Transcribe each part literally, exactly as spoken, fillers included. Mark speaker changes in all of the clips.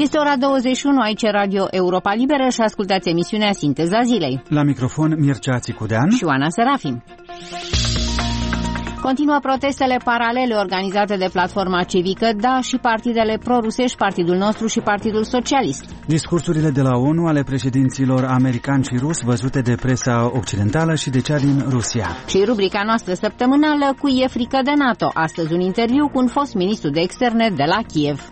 Speaker 1: Este ora douăzeci și unu, aici Radio Europa Liberă și ascultați emisiunea Sinteza Zilei.
Speaker 2: La microfon Mircea Țicudean
Speaker 1: și Oana Serafim. Continuă protestele paralele organizate de platforma civică Da și partidele pro-rusești, Partidul Nostru și Partidul Socialist.
Speaker 2: Discursurile de la ONU ale președinților americani și rus văzute de presa occidentală și de cea din Rusia.
Speaker 1: Și rubrica noastră săptămânală cu E frică de NATO. Astăzi un interviu cu un fost ministru de externe de la Kiev.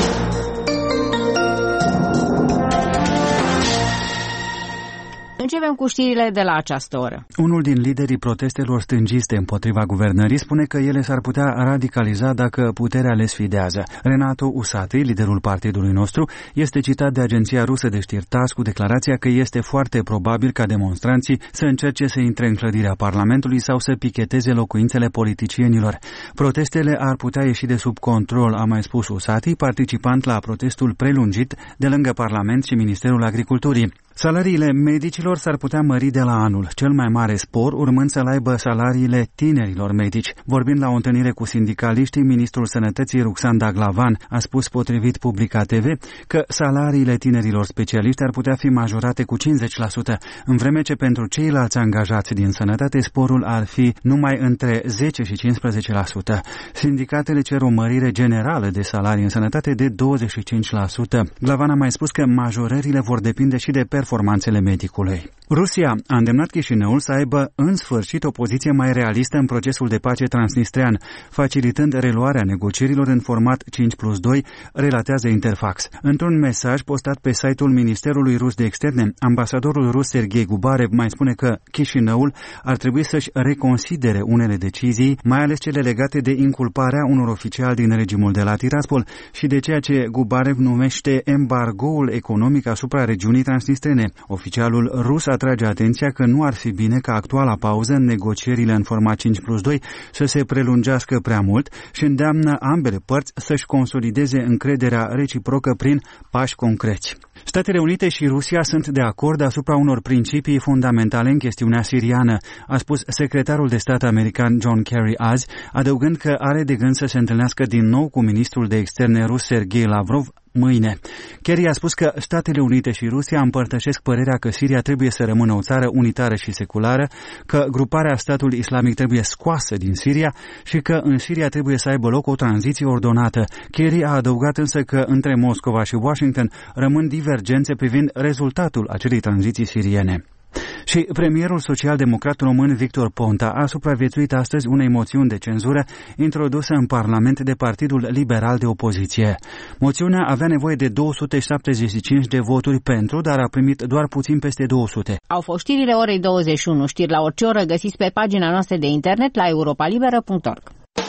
Speaker 1: Începem cu știrile de la această oră.
Speaker 2: Unul din liderii protestelor stângiste împotriva guvernării spune că ele s-ar putea radicaliza dacă puterea le sfidează. Renato Usati, liderul Partidului Nostru, este citat de agenția rusă de știri TASS cu declarația că este foarte probabil ca demonstranții să încerce să intre în clădirea Parlamentului sau să picheteze locuințele politicienilor. Protestele ar putea ieși de sub control, a mai spus Usati, participant la protestul prelungit de lângă Parlament și Ministerul Agriculturii. Salariile medicilor s-ar putea mări de la anul, cel mai mare spor urmând să-l aibă salariile tinerilor medici. Vorbind la o întâlnire cu sindicaliștii, ministrul Sănătății Ruxandra Glavan a spus potrivit Publica T V că salariile tinerilor specialiști ar putea fi majorate cu cincizeci la sută, în vreme ce pentru ceilalți angajați din sănătate sporul ar fi numai între zece și cincisprezece la sută. Sindicatele cer o mărire generală de salarii în sănătate de douăzeci și cinci la sută. Glavan a mai spus că majorările vor depinde și de performanțele medicului. Rusia a îndemnat Chișinăul să aibă în sfârșit o poziție mai realistă în procesul de pace transnistrean, facilitând reluarea negocierilor în format cinci plus doi, relatează Interfax. Într-un mesaj postat pe site-ul Ministerului Rus de Externe, ambasadorul rus Sergei Gubarev mai spune că Chișinăul ar trebui să-și reconsidere unele decizii, mai ales cele legate de inculparea unor oficiali din regimul de la Tiraspol și de ceea ce Gubarev numește embargoul economic asupra regiunii transnistrene. Oficialul rus atrage atenția că nu ar fi bine ca actuala pauză în negocierile în format cinci plus doi să se prelungească prea mult și îndeamnă ambele părți să-și consolideze încrederea reciprocă prin pași concreți. Statele Unite și Rusia sunt de acord asupra unor principii fundamentale în chestiunea siriană, a spus secretarul de stat american John Kerry azi, adăugând că are de gând să se întâlnească din nou cu ministrul de externe rus Sergei Lavrov mâine. Kerry a spus că Statele Unite și Rusia împărtășesc părerea că Siria trebuie să rămână o țară unitară și seculară, că gruparea Statul Islamic trebuie scoasă din Siria și că în Siria trebuie să aibă loc o tranziție ordonată. Kerry a adăugat însă că între Moscova și Washington rămân divergențe privind rezultatul acelei tranziții siriene. Și premierul social-democrat român Victor Ponta a supraviețuit astăzi unei moțiuni de cenzură introdusă în Parlament de Partidul Liberal de Opoziție. Moțiunea avea nevoie de două sute șaptezeci și cinci de voturi pentru, dar a primit doar puțin peste două sute.
Speaker 1: Au fost știrile orei douăzeci și unu. Știri la orice oră găsiți pe pagina noastră de internet la europa liberă punct org.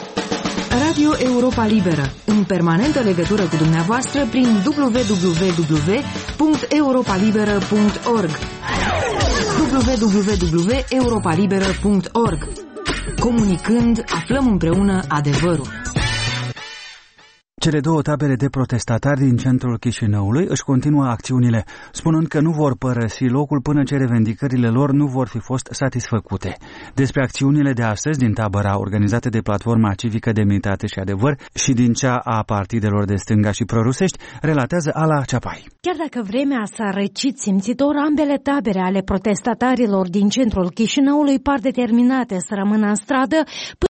Speaker 3: Radio Europa Liberă, în permanentă legătură cu dumneavoastră prin w w w punct europa liberă punct org. w w w punct europa liberă punct org. Comunicând, aflăm împreună adevărul.
Speaker 2: Cele două tabere de protestatari din centrul Chișinăului își continuă acțiunile, spunând că nu vor părăsi locul până ce revendicările lor nu vor fi fost satisfăcute. Despre acțiunile de astăzi din tabăra organizate de Platforma Civică Demnitate și Adevăr și din cea a partidelor de stânga și prorusești, relatează Ala Ceapai.
Speaker 4: Chiar dacă vremea s-a răcit simțitor, ambele tabere ale protestatarilor din centrul Chișinăului par determinate să rămână în stradă